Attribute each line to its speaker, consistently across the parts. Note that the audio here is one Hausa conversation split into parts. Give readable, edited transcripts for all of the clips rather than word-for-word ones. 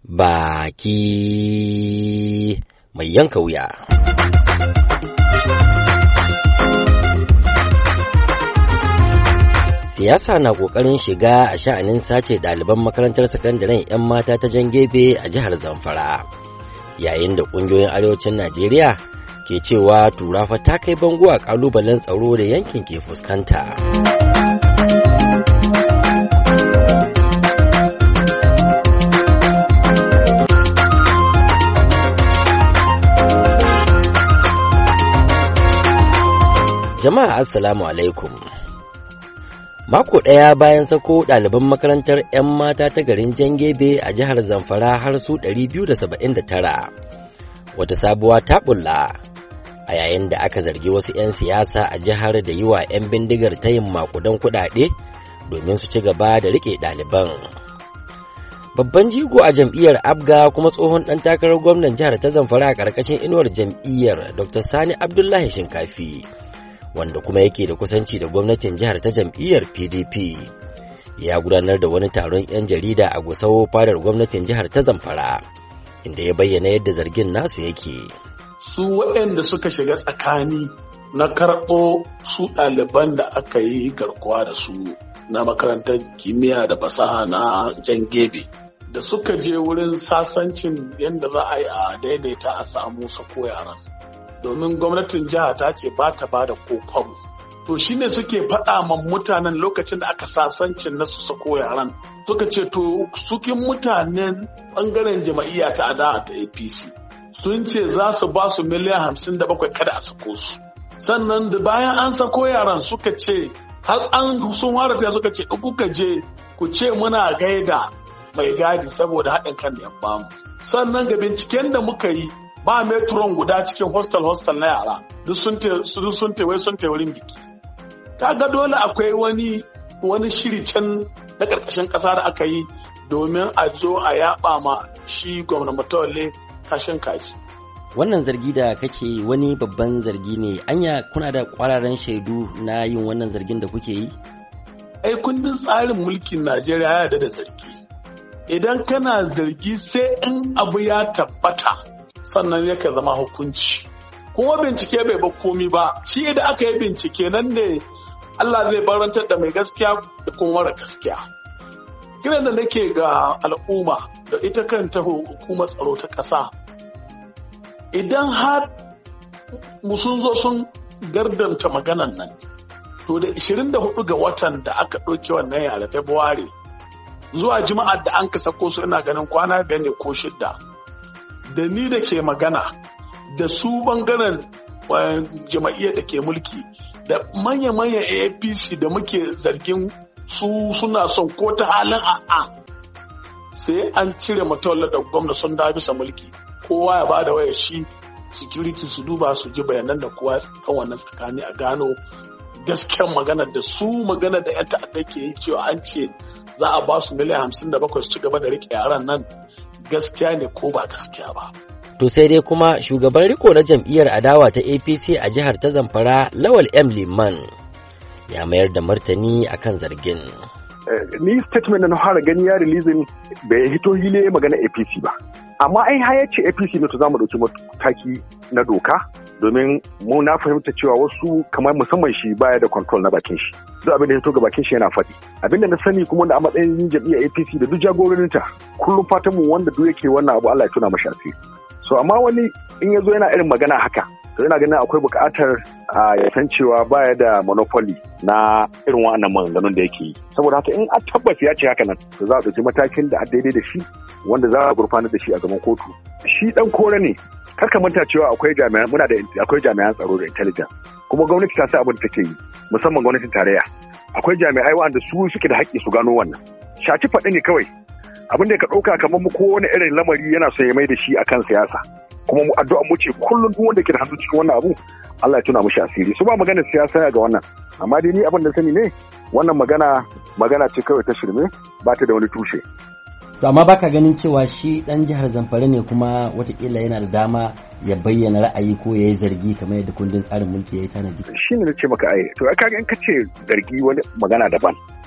Speaker 1: baki mai yanka wuya. Siyasa na ƙoƙarin shiga a sha'anin sace ɗaliban makarantar sakandaren 'yan mata ta Jangebe a jihar Zamfara, yayin da ƙungiyoyin arewacin Najeriya ke cewa turafa ta kai bango a ƙalubalen tsaro da yankin ke fuskanta. Jama'a assalamu alaikum. Mako ɗaya bayan sako ɗaliban makarantar 'yan mata ta garin Jangebe a jihar Zamfara har su 279, wata sabuwa ta bulla a yayin da aka zargi wasu 'yan siyasa a jihar da yi wa 'yan bindigar tayin makudan kuɗaɗe domin su ci gaba da riƙe ɗaliban. Babban jigo a jam'iyyar Abga kuma tsohon ɗan takarar gwamnan jihar ta Zamfara a ƙarƙashin inuwar jam'iyyar Dr. Sani Abdullahi Shinkafi, wanda kuma yake da kusanci da gwamnatin jihar ta jam'iyyar PDP, ya gudanar da wani taron 'yan jarida a Gusau fadar gwamnatin jihar ta Zamfara, inda ya bayyana yadda zargin nasu yake.
Speaker 2: Su waɗanda suka shiga tsakani na karɓo su ɗaliban da aka yi garkuwa da su na makarantar kimiyya da fasaha na Jangebe, da suka je wurin sasancin yadda za a yi a daidaita a samu sako yaran. Domin gwamnatin jiha ta ce ba ta ba da kokobo. To shi ne suke faɗa ma mutanen lokacin da aka sasancin na su sako yaran. Suka ce to sukin mutanen ɓangaren jama'iyya ta adawa ta APC sun ce za su ba su miliyan 57 kada a sako su. Sannan da bayan an sako yaran suka ce har an sun warata suka ce kuka je ku ce muna gaida mai gadi saboda haɗin kan da ya bamu. Sannan ga binciken da muka yi ba metron guda cikin hostel na yara duk sun te wurin biki. Kaga dole akwai wani shiri can na karkashin kasa da aka yi domin a zo a yaba ma shi gwamna Matawalle kashin kaji.
Speaker 1: Wannan zargi da kake wani babban zargi ne, anya kuna da kwararan shaidu na yin wannan zargin da kuke yi?
Speaker 2: Ai kundin tsarin mulkin Najeriya ya yarda da zargi. Idan kana zargi sai in abu ya tabbata sannan yake zama hukunci. Kuma bincike bai ba komi ba, shi da aka yi bincike nan ne Allah zai barantar da mai gaskiya da kuma mara gaskiya. Kiran da nake ga al'umma da ita kanta hukumar tsaro ta ƙasa, idan har sun zo sun gardanta maganan nan, to da 24 ga watan da aka ɗauki wannan yara Fabrairu zuwa Juma'ar da an ka sako su ina ganin kwana 5 ne ko 6. Da ni da ke magana da su bangaren jama'iyyar da ke mulki da manya-manyan APC da muke zargin su suna son ko ta halin a'a sai an cire Matawalle da gwamna sun da bisa mulki, kowa ya ba da wayar shi security su duba su ji bayanan da kowa kan wannan tsakani a gano gaskiyar maganar da su maganar da 'yan ta'adda ke yi cewa an ce za a ba su miliyan 57 su ci gaba da riƙe yaran nan gaskiya ne ko ba gaskiya ba.
Speaker 1: To sai dai kuma shugaban riko na jam'iyyar adawa ta APC a jihar ta Zamfara Lawal M. Liman ya mayar da martani akan zargin.
Speaker 3: Ni statement na fara gani ya releasing bai hito hile magana APC ba. Amma ai ya ce APC ne to zamu dauki mataki na doka domin mu na fahimta cewa wasu kamar musamman shi baya da control na bakin shi. Duk abin da ya fito ga bakin shi yana faɗi. Abin da na sani kuma da a matsayin jam'iyyar APC da duk jagororinta kullum fatan mu wanda duk yake wannan abu Allah ya tuna mashi asiri. So amma wani in ya zo yana irin magana haka to yana ganin akwai buƙatar ya san cewa baya da monopoly na irin wannan maganganun da yake yi. Saboda haka in a tabbas ya ce haka nan to za a ɗauki matakin da a daidai da shi wanda za a gurfanar da shi a gaban kotu. Shi ɗan kore ne. Kar ka manta cewa akwai jami'an tsaro da intelligence kuma gwamnati ta sa abin da take yi musamman gwamnatin tarayya. Akwai jami'ai wanda su suke da haƙƙi su gano wannan. Shaci faɗi ne kawai. Abin da ka ɗauka kamar mu kowane irin lamari yana son ya mai da shi akan siyasa. Kuma mu addu'a mu ce kullum duk wanda ke da hannu cikin wannan abu Allah ya tuna mishi asiri. Su ba magana siyasa ga wannan. Amma dai ni abin da sani ne wannan magana ce kawai ta shirme ba ta da wani tushe.
Speaker 1: To amma baka ganin cewa shi dan jihar Zamfara ne kuma watakila yana da dama ya bayyana ra'ayi ko ya yi zargi kamar yadda kundin tsarin mulki ya yi tanadi.
Speaker 3: Shi ne na ce maka ai to kaga in ka ce zargi wani magana daban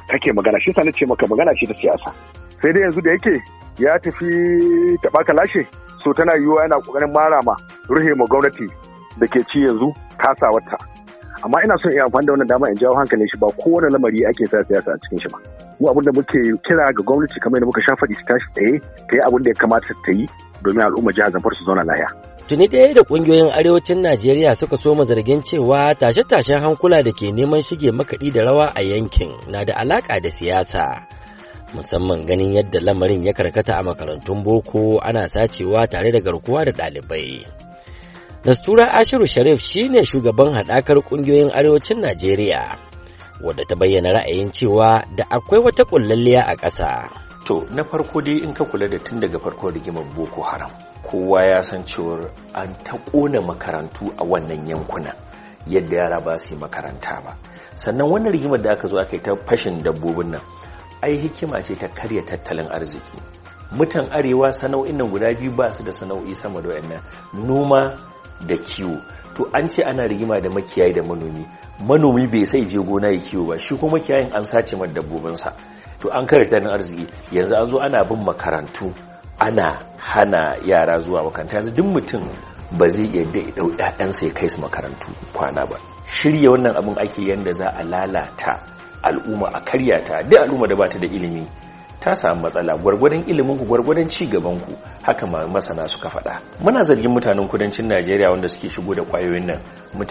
Speaker 3: take magana. Shi yasa nace maka magana ce ta siyasa. Sai dai yanzu da yake ya tafi taɓaka lashe, so tana yiwuwa yana ƙoƙarin marama ruhe ma gwamnati da ke ci yanzu kasawarta. Amma ina son in amfani da wannan dama in jawo hankalin shi, ba kowane lamari ake sa siyasa a cikin shi ba. Mu abin da muke kira ga gwamnati kamar yadda muka sha faɗi, ta tashi tsaye ta yi abin da ya kamata ta yi domin al'umma jihar Zamfara su zauna lafiya.
Speaker 1: Tuni ɗaya da ƙungiyoyin arewacin Najeriya suka soma zargin cewa tashe-tashen hankula da ke neman shige makaɗi da rawa a yankin na da alaƙa da siyasa. Musamman ganin yadda lamarin ya karkata a makarantun boko, ana sacewa tare da garkuwa da ɗalibai. Nastura Ashiru Sharif shine shugaban haɗakar ƙungiyoyin arewacin Najeriya, wadda ta bayyana ra'ayin cewa da akwai wata ƙullalliya a ƙasa.
Speaker 4: To, na farko dai in ka kula da tun daga farkon rigimar Boko Haram, kowa ya san cewar an ta ƙona makarantu a wannan yankuna yadda yara ba su yi makaranta ba. Sannan wannan rigimar da aka zo aka yi ta fashin dabbobin nan, ai hikima ce ta karya tattalin arziki. Mutan arewa sana'o'in nan guda biyu ba su da sana'o'i sama da wayannan, noma da kiwo. To an ce ana rigima da makiyayi da manomi bai sai je gona ya kiwo ba, shi kuma makiyayin an sace mar dabbobinsa. To an karya tattalin arziki, yanzu an zo ana bin makarantu, ana hana yara zuwa makaranta. Yanzu duk mutum ba zai yadda ya dau ƴaƴansa ya kai su makarantu kwana ba. Shirya wannan abin ake yanda za a lalata al'umma, a karya ta. Duk al'umma da bata da ilimi ta samu matsala. Gwargwadon ilimin ku gwargwadon ci gaban ku, haka masana suka faɗa. Muna zargin mutanen kudancin Najeriya wanda suke shigo da kwayoyin nan,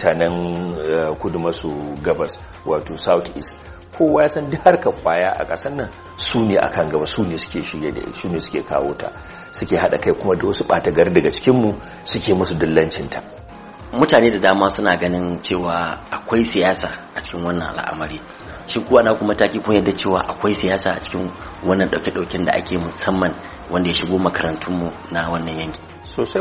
Speaker 4: mutanen kudu maso gabas wato south east. Kowa ya san duk harkar kwaya a ƙasar nan su ne akan gaba, su ne suke shirye da, su ne suke kawo ta, suke haɗa kai kuma da wasu ɓata gari daga cikin mu suke musu dillancin ta.
Speaker 5: Mutane da dama suna ganin cewa akwai siyasa a cikin wannan al'amari. Shi kuwa na kuma taki kun yadda cewa akwai siyasa a cikin wannan ɗauke-ɗauken da ake, musamman wanda ya shigo makarantunmu na wannan yanki.
Speaker 4: Sosai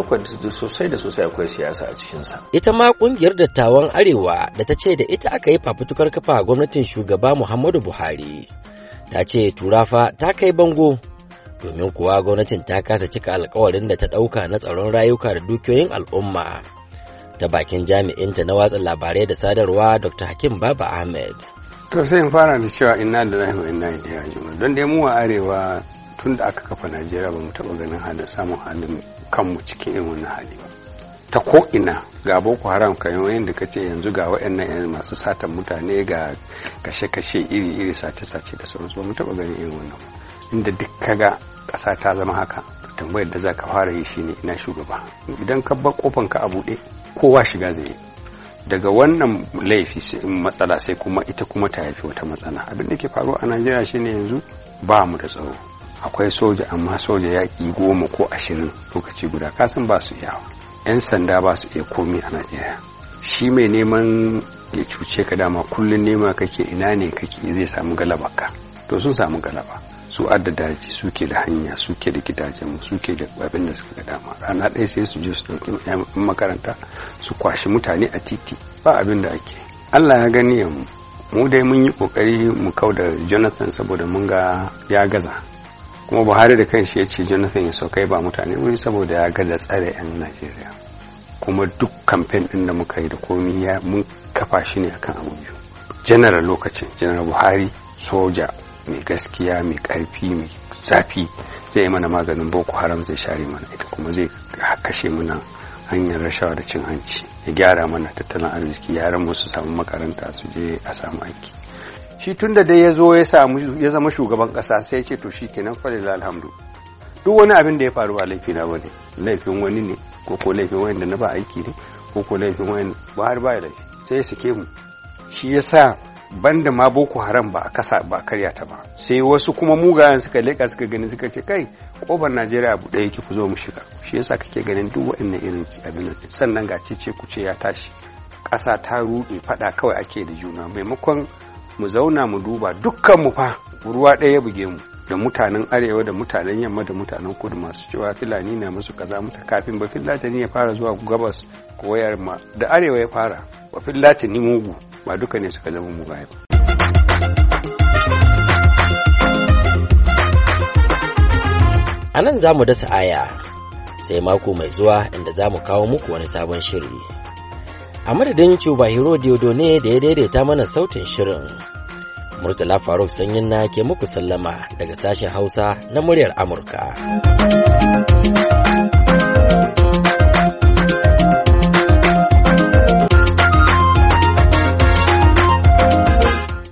Speaker 4: akwai siyasa a cikinsa.
Speaker 1: Ita ma ƙungiyar dattawan Arewa da ta ce da ita aka yi fafutukar kafa gwamnatin shugaba Muhammadu Buhari, ta ce turafa ta kai bango, domin kuwa gwamnatin ta kasa cika alkawarin da ta ɗauka na tsaron rayuka da dukiyoyin al'umma. Ta bakin jami'inta na watsa labarai da sadarwa Dr. Hakim Baba Ahmed.
Speaker 6: To sai in fara da cewa inna lillahi wa inna ilaihi raji'un. Don dai mu a arewa tun da aka kafa Najeriya ba mu taɓa ganin samun halin kanmu cikin irin wannan hali ba. Ta ko ina ga Boko Haram kayan yadda ka ce yanzu ga waɗannan masu satan mutane, ga kashe-kashe iri-iri, sace-sace da sauransu, ba mu taɓa ganin irin wannan. Inda duk kaga ƙasa ta zama haka, tambayar da za ka fara yi shine ina shugaba. Idan ka bar kofanka a buɗe, kowa shiga zai yi. Daga wannan laifi sai matsala sai kuma ita kuma ta haifi wata matsala. Abin da ke faruwa a Najeriya shine yanzu ba mu da tsaro. Akwai soja, amma soja yaƙi 10 ko 20 lokaci guda, kasan ba su yawa. 'Yan sanda ba su iya komi a Najeriya. Shi mai neman ya cuce ka dama kullum nema kake ina ne kake zai samu galaba ka. To sun samu galaba. Su adda daji, suke da hanya, suke da gidajen, suke da abin da suka dama. Rana ɗaya sai su je su ɗauki 'yan makaranta su kwashi mutane a titi, ba abin da ake. Allah ya gani mu dai mun yi ƙoƙari mu kauda Jonathan saboda mun ga ya gaza. Kuma Buhari da kanshi ya ce Jonathan ya saukai ba mutane wuri saboda ya gaza tsare 'yan Najeriya. Kuma duk kamfen ɗin da muka yi da komi mun kafa shi ne akan abu biyu. General lokacin, General Buhari, soja mai gaskiya, mai ƙarfi, mai zafi, zai yi mana maganin Boko Haram, zai share mana ita, kuma zai kashe mana hanyar rashawa da cin hanci, ya gyara mana tattalin arziki, yaran mu su samu makaranta, su je a samu aiki. Shi tun da dai ya zo ya zama shugaban ƙasa, sai ce to shi kenan falila alhamdu. Duk wani abin da ya faru ba laifi na bane, laifin wani ne, ko laifin wani da na ba aiki ne, ko laifin wani ba har ba ya laifi, sai ya sake mu. Shi yasa banda ma Boko Haram ba a kasa ba karya ta ba, sai wasu kuma mugayen suka leka suka gani suka ce kai kofar Najeriya abu ɗaya yake ku zo mu shiga. Shi yasa kake ganin duk waɗannan irin abin. Sannan ga cece ku ce ya tashi, ƙasa ta ruɗe, faɗa kawai ake da juna, maimakon mu zauna mu duba dukkan mu fa ruwa ɗaya ya buge mu, da mutanen arewa da mutanen yamma da mutanen kudu masu cewa Fulani na musu kaza kafin ba Fulatani ya fara zuwa gabas ko yamma, da arewa ya fara ba Fulatani mugu, ba duka ne suka zama mugaye ba.
Speaker 1: A nan za mu dasa aya, sai mako mai zuwa inda za mu kawo muku wani sabon shiri. A madadin Cuba Hero Diodo ne da ya daidaita mana sautin shirin. Murtala Faruk Sanyin na ke muku sallama daga sashen Hausa na muryar Amurka.